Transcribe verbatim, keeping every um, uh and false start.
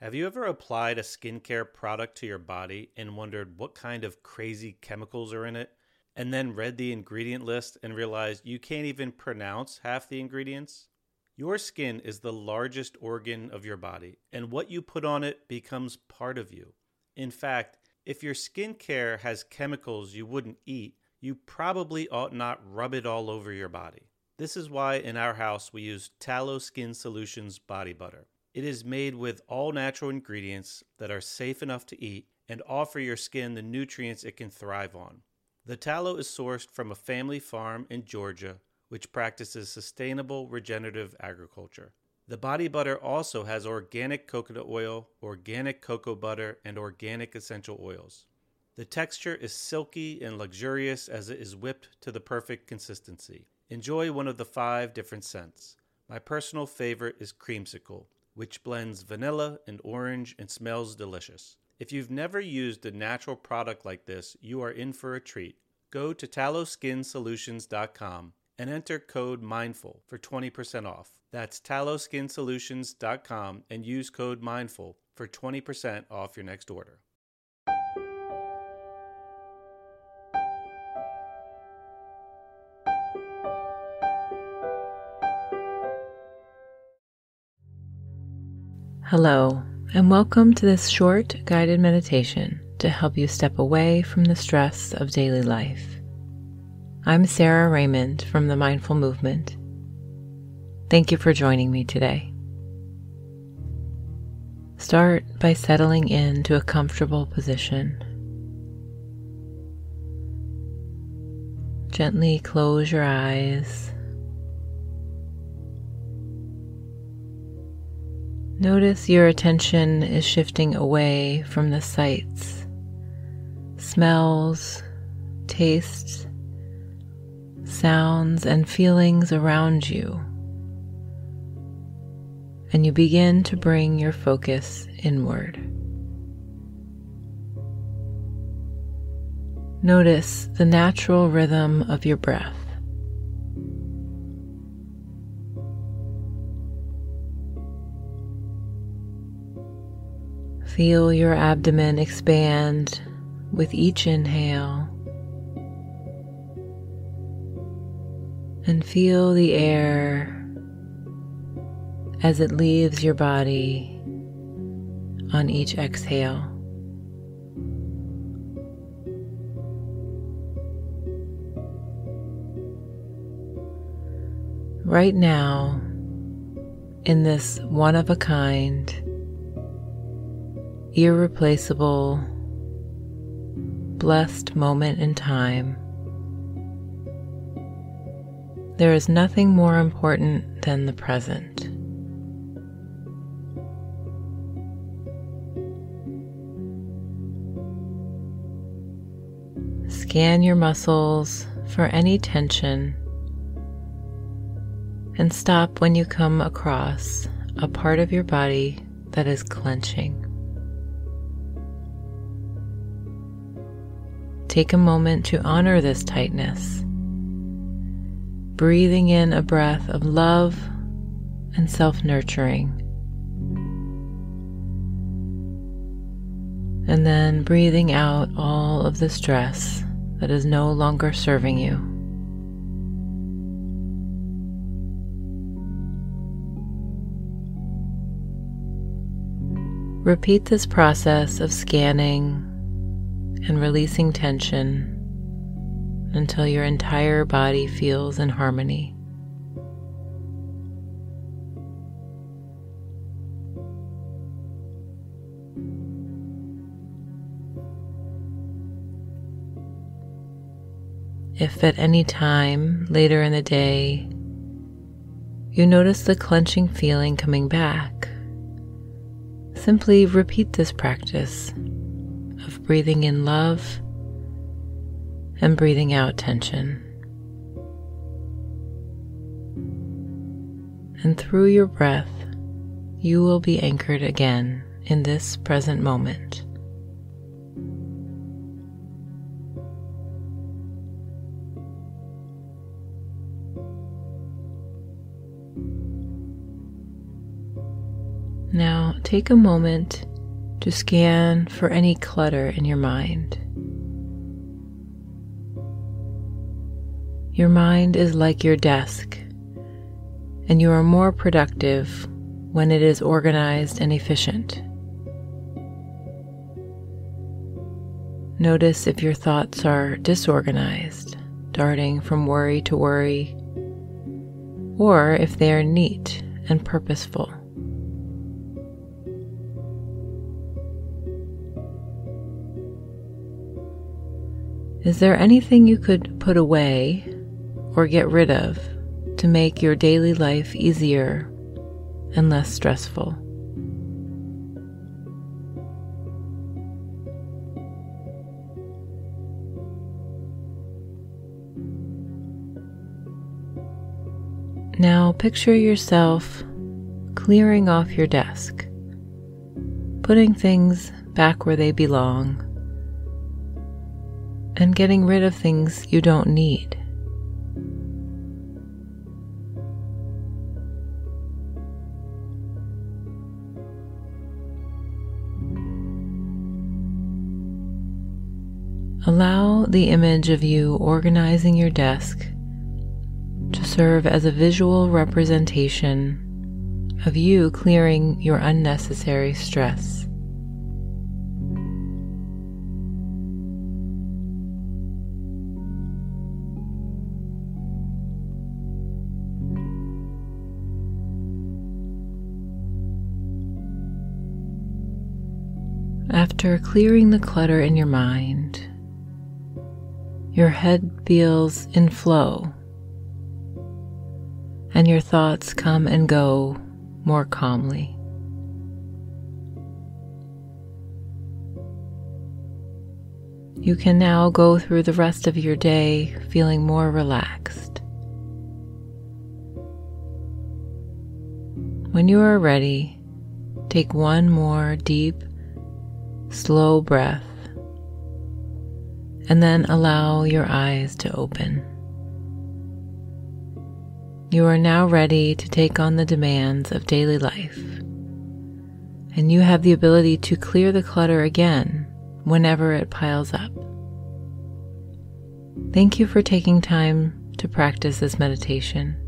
Have you ever applied a skincare product to your body and wondered what kind of crazy chemicals are in it, and then read the ingredient list and realized you can't even pronounce half the ingredients? Your skin is the largest organ of your body, and what you put on it becomes part of you. In fact, if your skincare has chemicals you wouldn't eat, you probably ought not rub it all over your body. This is why in our house we use Tallow Skin Solutions body butter. It is made with all natural ingredients that are safe enough to eat and offer your skin the nutrients it can thrive on. The tallow is sourced from a family farm in Georgia, which practices sustainable regenerative agriculture. The body butter also has organic coconut oil, organic cocoa butter, and organic essential oils. The texture is silky and luxurious as it is whipped to the perfect consistency. Enjoy one of the five different scents. My personal favorite is Creamsicle, which blends vanilla and orange and smells delicious. If you've never used a natural product like this, you are in for a treat. Go to tallow skin solutions dot com and enter code MINDFUL for twenty percent off. That's tallow skin solutions dot com and use code MINDFUL for twenty percent off your next order. Hello, and welcome to this short guided meditation to help you step away from the stress of daily life. I'm Sarah Raymond from the Mindful Movement. Thank you for joining me today. Start by settling into a comfortable position. Gently close your eyes. Notice your attention is shifting away from the sights, smells, tastes, sounds, and feelings around you, and you begin to bring your focus inward. Notice the natural rhythm of your breath. Feel your abdomen expand with each inhale, and feel the air as it leaves your body on each exhale. Right now, in this one-of-a-kind, irreplaceable, blessed moment in time, there is nothing more important than the present. Scan your muscles for any tension and stop when you come across a part of your body that is clenching. Take a moment to honor this tightness, breathing in a breath of love and self-nurturing, and then breathing out all of the stress that is no longer serving you. Repeat this process of scanning and releasing tension until your entire body feels in harmony. If at any time later in the day you notice the clenching feeling coming back, simply repeat this practice of breathing in love and breathing out tension. And through your breath, you will be anchored again in this present moment. Now take a moment to scan for any clutter in your mind. Your mind is like your desk, and you are more productive when it is organized and efficient. Notice if your thoughts are disorganized, darting from worry to worry, or if they are neat and purposeful. Is there anything you could put away or get rid of to make your daily life easier and less stressful? Now picture yourself clearing off your desk, putting things back where they belong, and getting rid of things you don't need. Allow the image of you organizing your desk to serve as a visual representation of you clearing your unnecessary stress. After clearing the clutter in your mind, your head feels in flow, and your thoughts come and go more calmly. You can now go through the rest of your day feeling more relaxed. When you are ready, take one more deep, slow breath, and then allow your eyes to open. You are now ready to take on the demands of daily life, and you have the ability to clear the clutter again whenever it piles up. Thank you for taking time to practice this meditation.